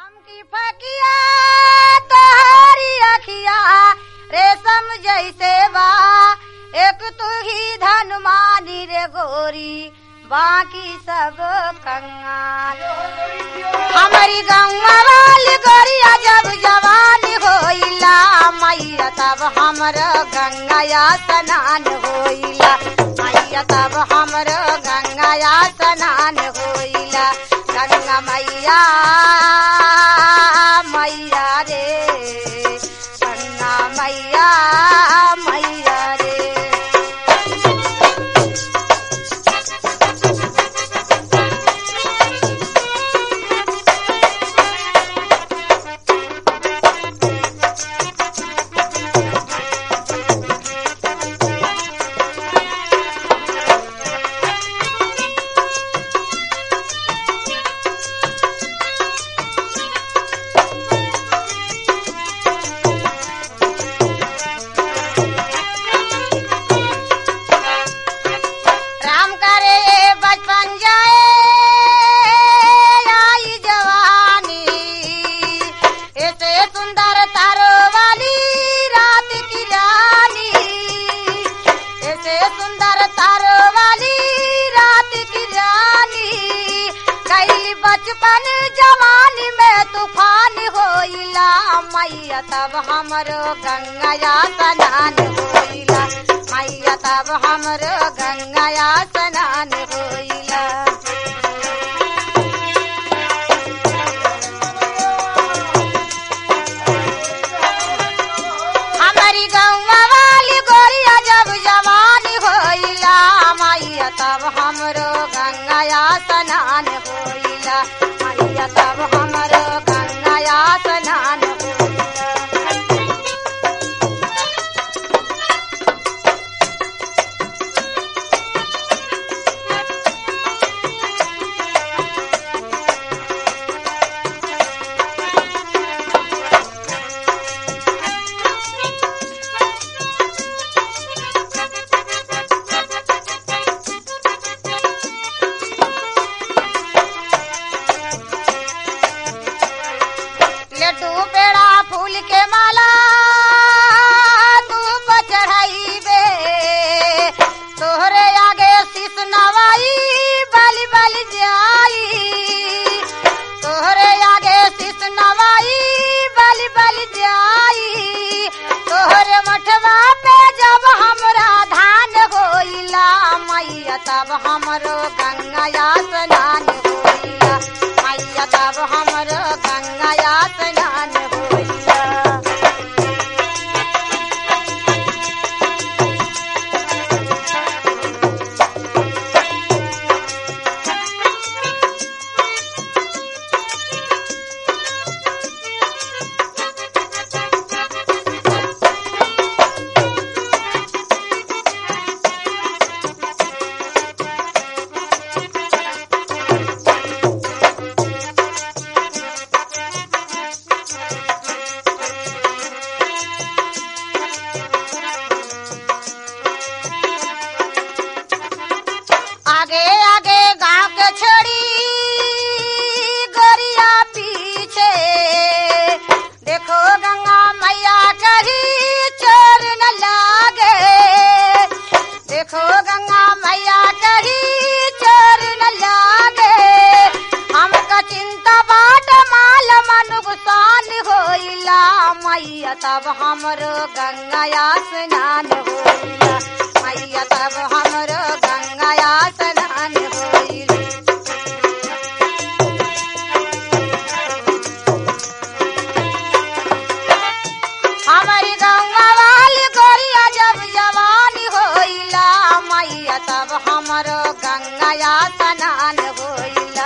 चमकी फकिया तोहरी अखिया रेशम जैसे बा, एक तू ही धनमानी रे गोरी, बाकी सब कंगाल। हमारी गौवा वाली गोरिया जब जवान होइला, मैया तब हमर गंगाया स्नान होइला, मैया तब हमर गंगाया स्नान होइला। गंगा मैया मैया रे, गंगा मैया मैया रे। बचपन जवानी में तूफान होइला, मैया तब हमरो गंगाया स्नान होइला, मैया तब हमरो गंगाया स्नान होइला। हमारी गौवा वाली गोरिया जब जवान होइला, मैया तब हमरो गंगाया स्नान होइला, मैया तब हमरो गंगाया स्नान होइला। लड्डू पेड़ा फूल के माला धूप चढ़ाईबे, तोहरे आगे शीश नवाई बलि बलि जाई, तोहरे आगे शीश नवाई बलि बलि जाई। तोहरे मठवा पे जब हमरा धान होइला, मैया तब हमरो गंगाया स्नान होइला, मैया तब हमरो गंगाया स्नान होइला। आगे आगे गांव के छोड़ी गोरिया पीछे, देखो गंगा मैया कहीं चोर न लागे, देखो गंगा मैया कहीं चोर न लागे। हमका चिंता बाट माल नुकसान होइला, मैया तब हमरो गंगाया स्नान होइला, मैया तब हमरो गंगाया स्नान होइला। हमारी गंगा वाली गोरिया जब जवानी होइला, मैया तब हमरो गंगाया स्नान होइला।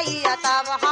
मैया तब